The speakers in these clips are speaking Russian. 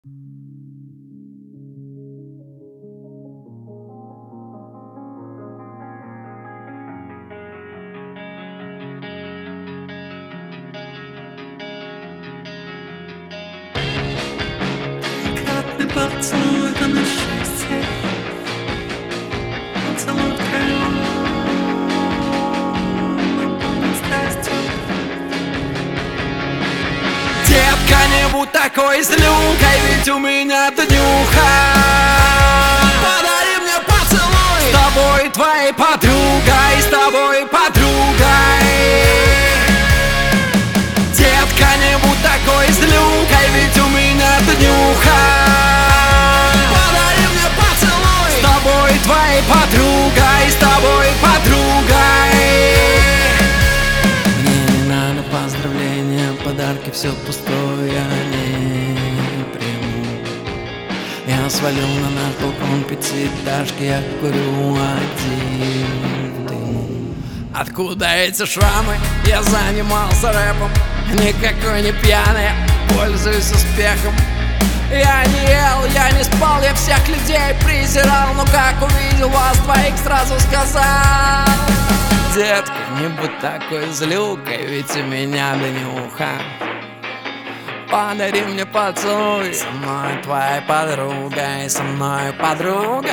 Поцелуй, это на счастье. Поцелуй крыло, наполнен страстью. Детка, не будь такой злюкой, ведь у меня днюха. Подари мне поцелуй. С тобой твоей подругой, с тобой подругой. Детка, не будь такой злюкой, ведь у меня днюха. Твоей подругой, с тобой подругой. Мне не надо поздравления, подарки, все пустое я не приму. Я свалил на наш балкон пятиэтажки, я курю один дым. Откуда эти шрамы? Я занимался рэпом, никакой не пьяный, пользуюсь успехом. Я не ел, я не спал, я всех людей презирал. Но как увидел вас двоих, сразу сказал: детка, не будь такой злюкой, ведь у меня днюха. Подари мне поцелуй. Со мной твоей подругой, со мной подругой.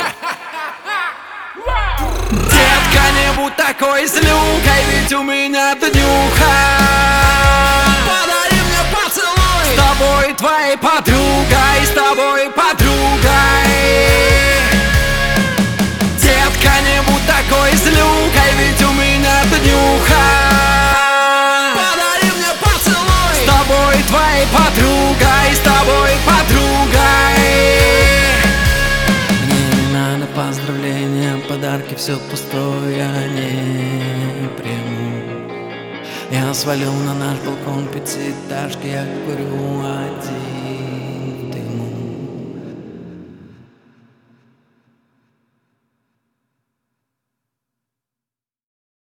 Детка, не будь такой злюкой, ведь у меня днюха. С тобой твоей подругой, с тобой подругой. Детка, не будь такой злюкой, ведь у меня днюха. Подари мне поцелуй. С тобой твоей подругой, с тобой подругой. Мне не надо поздравления, подарки, все пустое я не приму. Я свалил на наш балкон пятиэтажки, я курю один.